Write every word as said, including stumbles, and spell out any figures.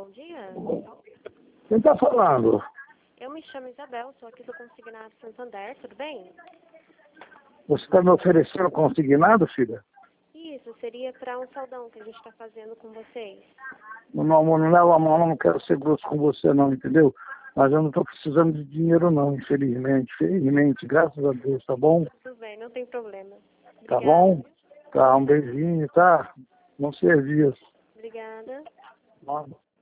bom dia. Quem está falando? Eu me chamo Isabel, sou aqui do Consignado Santander, tudo bem? Você está me oferecendo consignado, filha? Isso, seria para um saldão que a gente está fazendo com vocês. Não, não, não leva a mão, não quero ser grosso com você não, entendeu? Mas eu não estou precisando de dinheiro não, infelizmente. Felizmente, graças a Deus, tá bom? Tudo bem, não tem problema. Tá Obrigada. bom? Tá, um beijinho, tá? Não servia. Obrigada. Nada.